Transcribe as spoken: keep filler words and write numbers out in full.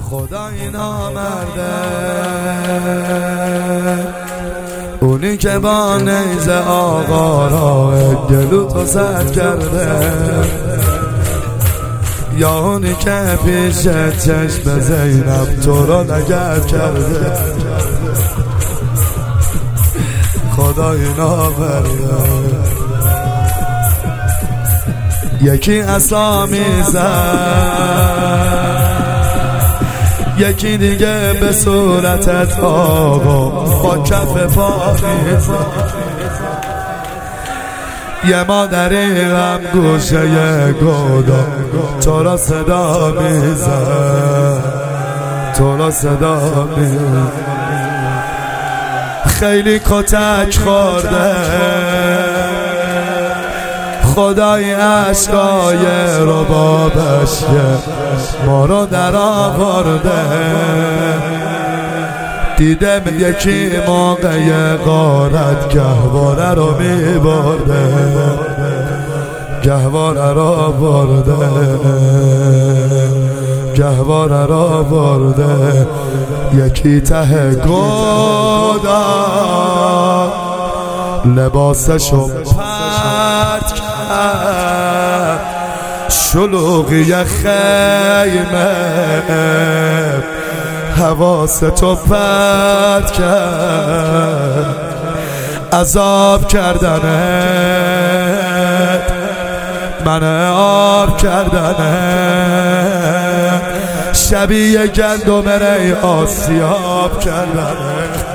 خدای نامرده، اونی که با نیزه آقا را گلو تو زد کرده، یا اونی که پیش چشم زینب تو را نگرد کرده. خدای نامرده، یکی عصا میزد، یکی دیگه به صورتت آقا با کف پا میزد. یه مادری غم گوشه گودا تو را صدا میزد، تو را صدا میزد. خیلی کتک خورده، خدای عشقای ربابش ما رو در آورده. دیدم یکی موقع غارت گهواره رو می برده، گهواره رو برده، گهواره رو برده. یکی ته گودا لباسشو پرت کرد، شلوغی خیمه حواستو پرت کرد. عذاب کردنت من آب کردنت، شبیه گندم ری آسیاب کردنت.